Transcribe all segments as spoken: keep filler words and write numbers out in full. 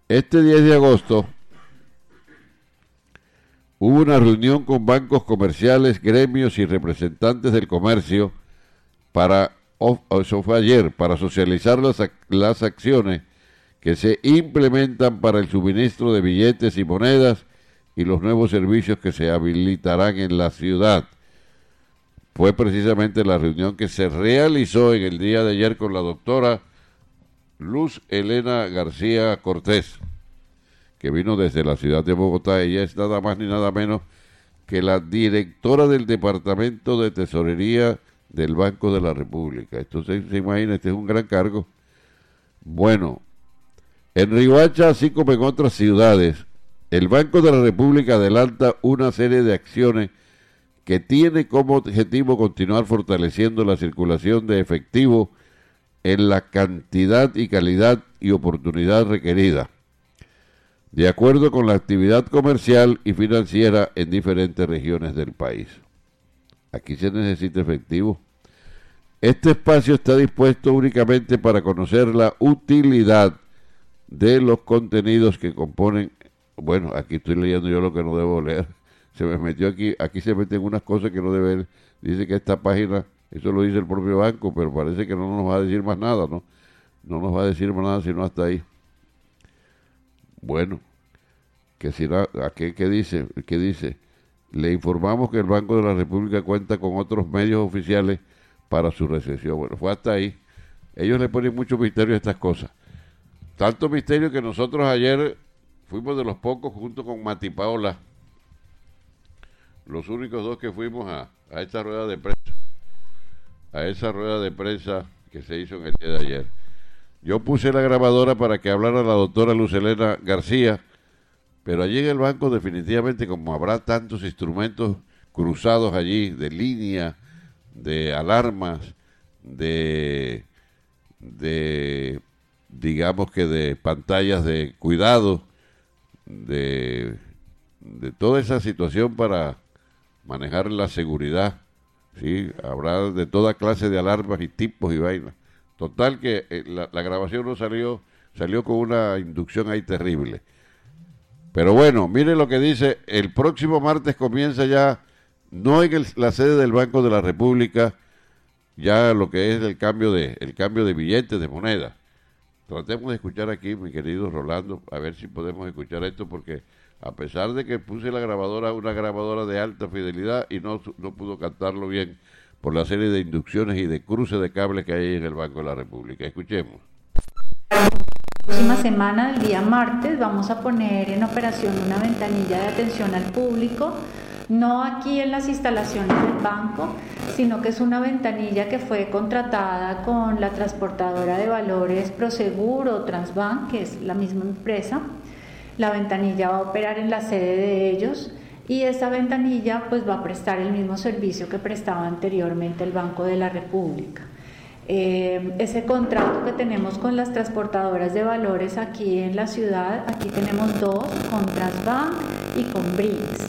Este diez de agosto hubo una reunión con bancos comerciales, gremios y representantes del comercio para, eso fue ayer, para socializar las, las acciones que se implementan para el suministro de billetes y monedas y los nuevos servicios que se habilitarán en la ciudad. Fue precisamente la reunión que se realizó en el día de ayer con la doctora Luz Elena García Cortés, que vino desde la ciudad de Bogotá. Ella es nada más ni nada menos que la directora del Departamento de Tesorería del Banco de la República. Entonces, se imagina, este es un gran cargo. Bueno, en Riohacha, así como en otras ciudades, el Banco de la República adelanta una serie de acciones que tiene como objetivo continuar fortaleciendo la circulación de efectivo en la cantidad y calidad y oportunidad requerida, de acuerdo con la actividad comercial y financiera en diferentes regiones del país. Aquí se necesita efectivo. Este espacio está dispuesto únicamente para conocer la utilidad de los contenidos que componen. Bueno, aquí estoy leyendo yo lo que no debo leer. Se me metió aquí, aquí se meten unas cosas que no debe. Dice que esta página, eso lo dice el propio banco, pero parece que no nos va a decir más nada, ¿no? No nos va a decir más nada sino hasta ahí. Bueno, que si la, ¿qué, qué dice? ¿Qué dice? Le informamos que el Banco de la República cuenta con otros medios oficiales para su recepción. Bueno, fue hasta ahí. Ellos le ponen mucho misterio a estas cosas. Tanto misterio que nosotros ayer fuimos de los pocos, junto con Mati Paola, los únicos dos que fuimos a, a esta rueda de prensa, a esa rueda de prensa que se hizo en el día de ayer. Yo puse la grabadora para que hablara la doctora Luz Elena García, pero allí en el banco definitivamente, como habrá tantos instrumentos cruzados allí, de línea, de alarmas, de, de digamos que de pantallas de cuidado, de, de toda esa situación para manejar la seguridad, ¿sí? Habrá de toda clase de alarmas y tipos y vainas. Total que eh, la, la grabación no salió, salió con una inducción ahí terrible. Pero bueno, mire lo que dice, el próximo martes comienza ya, no en el, la sede del Banco de la República, ya lo que es el cambio de, el cambio de billetes, de moneda. Tratemos de escuchar aquí, mi querido Rolando, a ver si podemos escuchar esto, porque a pesar de que puse la grabadora, una grabadora de alta fidelidad, y no, no pudo captarlo bien por la serie de inducciones y de cruces de cables que hay en el Banco de la República. Escuchemos. La próxima semana, el día martes, vamos a poner en operación una ventanilla de atención al público, no aquí en las instalaciones del banco, sino que es una ventanilla que fue contratada con la transportadora de valores Prosegur o Transbank, que es la misma empresa. La ventanilla va a operar en la sede de ellos y esta ventanilla pues va a prestar el mismo servicio que prestaba anteriormente el Banco de la República. Eh, ese contrato que tenemos con las transportadoras de valores aquí en la ciudad, aquí tenemos dos, con Transbank y con Brinks.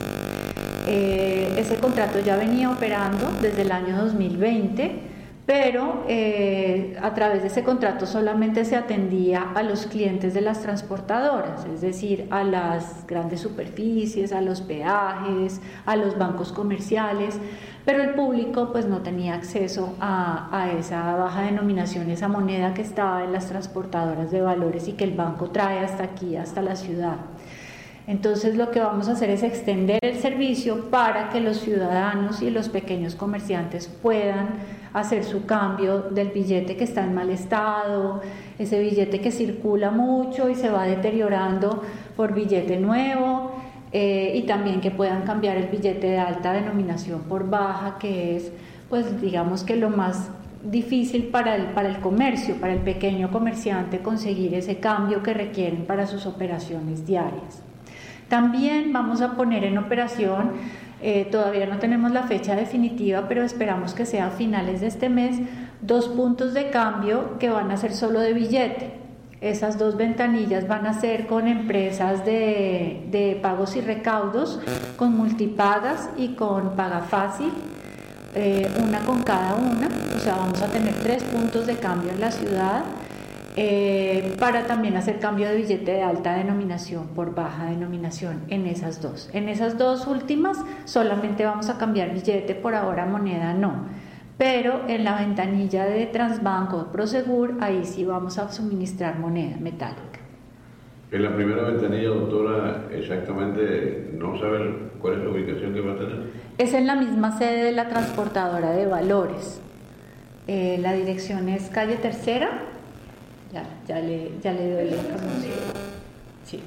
Eh, ese contrato ya venía operando desde el año dos mil veinte, pero eh, a través de ese contrato solamente se atendía a los clientes de las transportadoras, es decir, a las grandes superficies, a los peajes, a los bancos comerciales, pero el público pues no tenía acceso a, a esa baja denominación, esa moneda que estaba en las transportadoras de valores y que el banco trae hasta aquí, hasta la ciudad. Entonces lo que vamos a hacer es extender el servicio para que los ciudadanos y los pequeños comerciantes puedan hacer su cambio del billete que está en mal estado, ese billete que circula mucho y se va deteriorando por billete nuevo, eh, y también que puedan cambiar el billete de alta denominación por baja, que es pues digamos que lo más difícil para el, para el comercio, para el pequeño comerciante conseguir ese cambio que requieren para sus operaciones diarias. También vamos a poner en operación, eh, todavía no tenemos la fecha definitiva, pero esperamos que sea a finales de este mes, dos puntos de cambio que van a ser solo de billete. Esas dos ventanillas van a ser con empresas de, de pagos y recaudos, con multipagas y con paga fácil, eh, una con cada una, o sea, vamos a tener tres puntos de cambio en la ciudad. eh, para también hacer cambio de billete de alta denominación por baja denominación en esas dos. En esas dos últimas solamente vamos a cambiar billete, por ahora moneda no, pero en la ventanilla de Transbanco Prosegur, ahí sí vamos a suministrar moneda metálica. En la primera ventanilla, doctora, exactamente no sabe cuál es la ubicación que va a tener. Es en la misma sede de la transportadora de valores. Eh, la dirección es calle Tercera. Ya, ya le, ya le doy la información. Sí.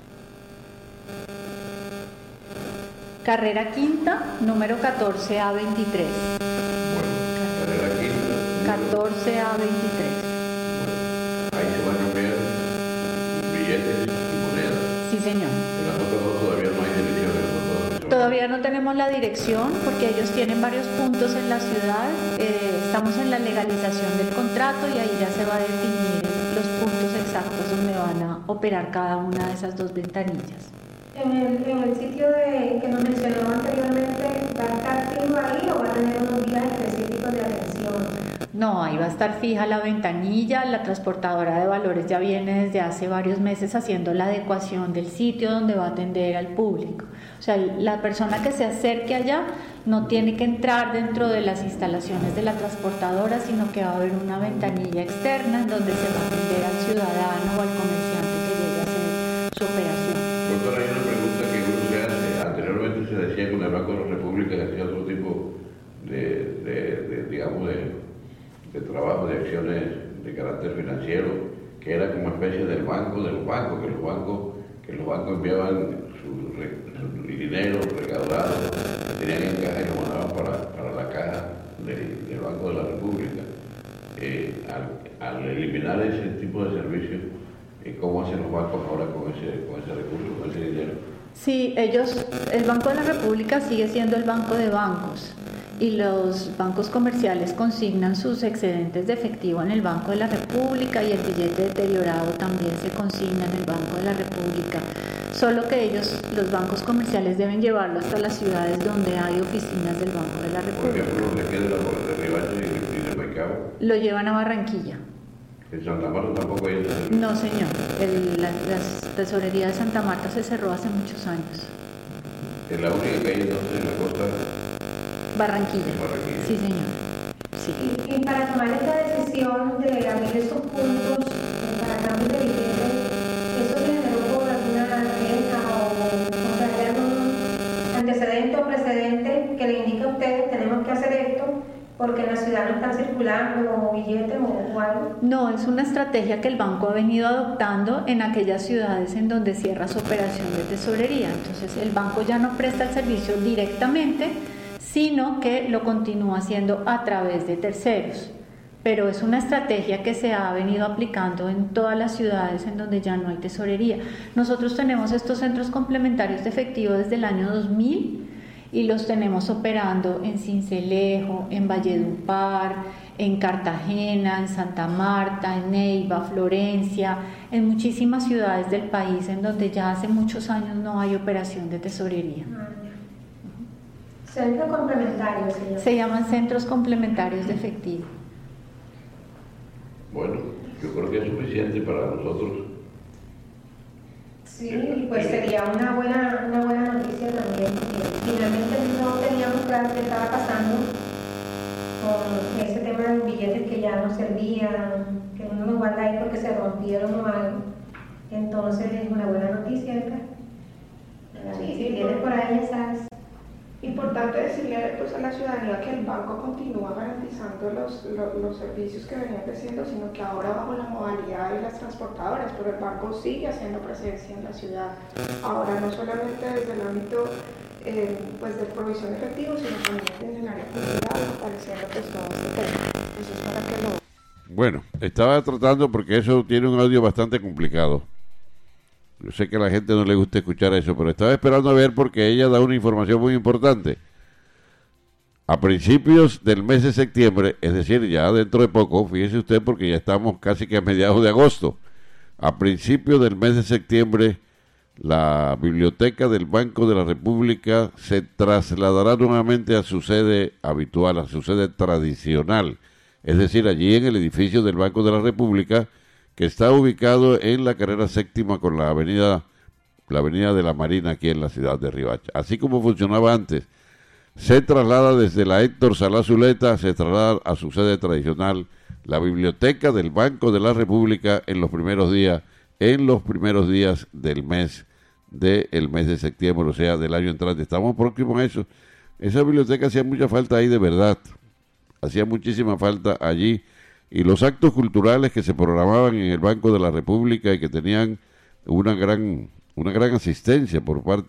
Carrera Quinta, número catorce A veintitrés. Bueno, Carrera Quinta. catorce A veintitrés. Bueno, ahí se van a cambiar billetes y monedas. Sí, señor. En las otras dos todavía no hay direcciones. ¿No? Todavía no tenemos la dirección porque ellos tienen varios puntos en la ciudad. Eh, estamos en la legalización del contrato y ahí ya se va a definir los puntos exactos donde van a operar cada una de esas dos ventanillas. En el, en el sitio de, que nos mencionó anteriormente, ¿va a estar fijo ahí o va a tener unos días específicos de atención? No, ahí va a estar fija la ventanilla. La transportadora de valores ya viene desde hace varios meses haciendo la adecuación del sitio donde va a atender al público. O sea, la persona que se acerque allá no tiene que entrar dentro de las instalaciones de la transportadora, sino que va a haber una ventanilla externa en donde se va a atender al ciudadano o al comerciante que llegue a hacer su operación. Doctora, hay una pregunta que uno se hace. Anteriormente se decía que el Banco de la República hacía otro tipo de, de, de digamos, de, de trabajo, de acciones de carácter financiero, que era como especie del banco de los bancos, que los bancos, que los bancos enviaban su, su dinero recaudado, que tenían en caja y lo mandaban para, para la caja del, del Banco de la República. Eh, al, al eliminar ese tipo de servicios, ¿cómo hacen los bancos ahora con ese, con ese recurso, con ese dinero? Sí, ellos, el Banco de la República sigue siendo el banco de bancos y los bancos comerciales consignan sus excedentes de efectivo en el Banco de la República y el billete deteriorado también se consigna en el Banco de la República. Solo que ellos, los bancos comerciales, deben llevarlo hasta las ciudades donde hay oficinas del Banco de la República. Por ejemplo, de aquí de la de Ribacho y de Maicao. Lo llevan a Barranquilla. ¿En Santa Marta tampoco hay eso? No, señor. El, la, la tesorería de Santa Marta se cerró hace muchos años. ¿Es la única que hay entonces en la costa? Barranquilla. Barranquilla. Sí, señor. Sí. Y, y para tomar esta decisión de abrir esos puntos para cambios de billetes, ¿eso se generó por alguna queja o, o sea, hay algún antecedente o precedente que le indique a ustedes tenemos que hacer esto? Porque en la ciudad no están circulando billetes o, o algo. No, es una estrategia que el banco ha venido adoptando en aquellas ciudades en donde cierra su operación de tesorería. Entonces el banco ya no presta el servicio directamente, sino que lo continúa haciendo a través de terceros. Pero es una estrategia que se ha venido aplicando en todas las ciudades en donde ya no hay tesorería. Nosotros tenemos estos centros complementarios de efectivo desde el año dos mil. Y los tenemos operando en Sincelejo, en Valledupar, en Cartagena, en Santa Marta, en Neiva, Florencia, en muchísimas ciudades del país en donde ya hace muchos años no hay operación de tesorería. Centros complementarios, señor. Se llaman centros complementarios de efectivo. Bueno, yo creo que es suficiente para nosotros. Sí, pues sería una buena, una buena noticia también, porque finalmente no teníamos claro qué estaba pasando con ese tema de los billetes que ya no servían, que uno los guarda ahí porque se rompieron o algo. Entonces es una buena noticia, ¿verdad? Sí, si sí, tienes por ahí esas... Importante decirle pues, a la ciudadanía que el banco continúa garantizando los, los, los servicios que venían creciendo, sino que ahora bajo la modalidad de las transportadoras, pero el banco sigue haciendo presencia en la ciudad. Ahora no solamente desde el ámbito eh, pues, de provisión de efectivo, sino también desde el área cultural, apareciendo pues todo este tema. Eso es para que lo... Bueno, estaba tratando porque eso tiene un audio bastante complicado. Yo sé que a la gente no le gusta escuchar eso, pero estaba esperando a ver porque ella da una información muy importante. A principios del mes de septiembre, es decir, ya dentro de poco, fíjese usted porque ya estamos casi que a mediados de agosto. A principios del mes de septiembre, la biblioteca del Banco de la República se trasladará nuevamente a su sede habitual, a su sede tradicional. Es decir, allí en el edificio del Banco de la República, que está ubicado en la carrera séptima con la avenida, la avenida de la Marina aquí en la ciudad de Riohacha. Así como funcionaba antes, se traslada desde la Héctor Salá Zuleta, se traslada a su sede tradicional, la biblioteca del Banco de la República en los primeros días, en los primeros días del mes, del mes de septiembre, o sea, del año entrante. Estamos próximos a eso. Esa biblioteca hacía mucha falta ahí de verdad, hacía muchísima falta allí, y los actos culturales que se programaban en el Banco de la República y que tenían una gran, una gran asistencia por parte